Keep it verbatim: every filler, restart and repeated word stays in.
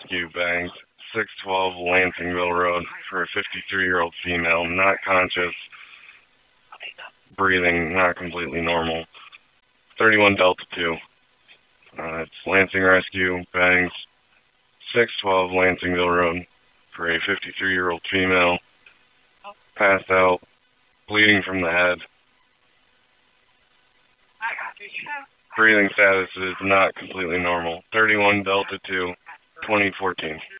rescue bangs, six twelve Lansingville Road for a fifty-three-year-old female, not conscious, breathing not completely normal. thirty-one Delta two. Uh, it's Lansing Rescue, bangs, six twelve Lansingville Road for a fifty-three-year-old female, passed out, bleeding from the head. Breathing status is not completely normal. thirty-one Delta two, twenty fourteen.